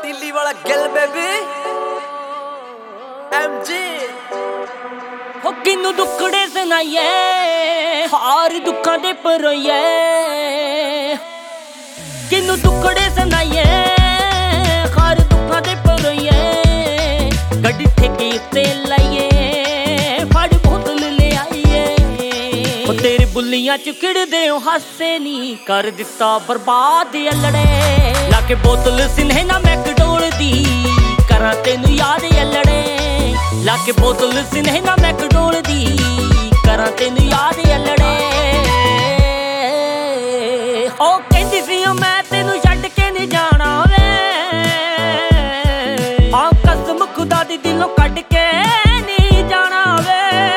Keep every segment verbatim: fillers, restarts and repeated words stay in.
दिल्ली वाला Gill baby MG हो किन्नू दुखड़े सुनाइए हार दुखा दे परोइए किन्नू दुखड़े सुनाइए हार दुखा दे परोइए गड्डी ठेके उत्ते लाइए फड़ बोतल ले आइए हो तेरे बुल्लियां च किड़दे हो हासे नी कर दिता बर्बाद अल्लड़े लाके बोतल सिन्हे ना मैकडोल दी करा तेनू याद अल्लड़े लाके बोतल सिन्हे ना मैकडोल दी करा तेनू याद अल्लड़े ओ कहंदी सी मैं तेनू छड्ड के नहीं जाना वे आ कसम खुदा दी दिलों कढ के नहीं जाना वे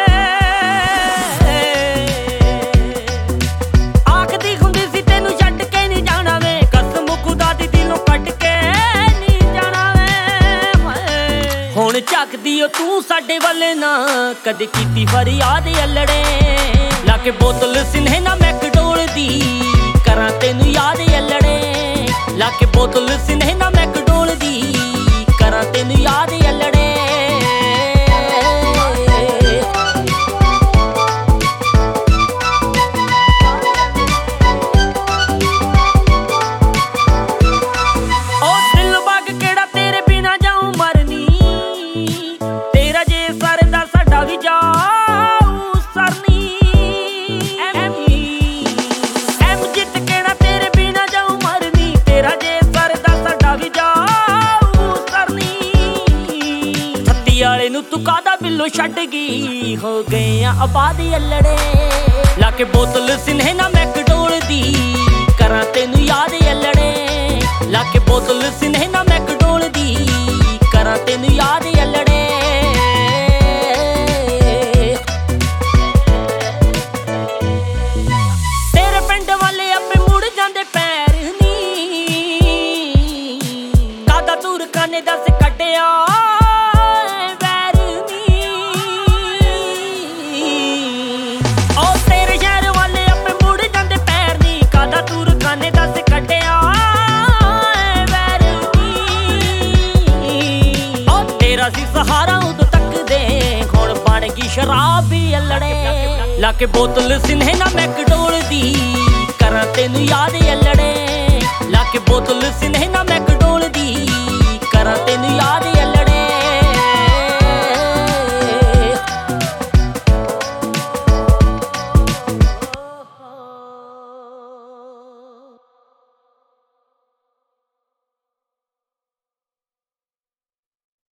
आखदी हुंदी सी तेनू छड्ड के नहीं जाना वे कसम खुदा दी दिलों कढ के नहीं जाना वे हुण झकदी ओ तू साडे वाले ना कदे कीती फरियाद अल्लड़े लाके बोतल सिन्हे ना मैकडोल दी करा तेनू याद अल्लड़े लाके बोतल सिन्हे ना मैकडोल दी करा तेनू याद अल्लड़े ओ दिल बाग केड़ा तेरे बिना जाऊं मरनी तेरा जे सरदा साडा भी जाऊं सरनी एम एम जित केड़ा तेरे बिना जाऊं मरनी तेरा जे सरदा साडा भी जाऊं सरनी छत्ती वाले नू तू कादा बिल्लो छड्ड गई हो गए आ आबादी अल्लड़े लाके बोतल सिन्हे ना मैकडोल दी करा तेनू याद अल्लड़े लाके बोतल सिन्हे ना मैकडोल दी करा तेनू याद अल्लड़े तेरे पिंड वाले अपे मुड़ जांदे पैर नी कादा दूर काने दस कड्डिया वैर नी ओ तेरे शहर वाले अपे मुड़ जांदे पैर नी कादा दूर काने दस कड्डिया वैर नी ओ तेरा सी सहारा उदों तक दे हुण बन गई शराब भी अल्लड़े लाके बोतल सिन्हे ना मैकडोल दी करा तेनू याद अल्लड़े लाके बोतल सिन्हे ना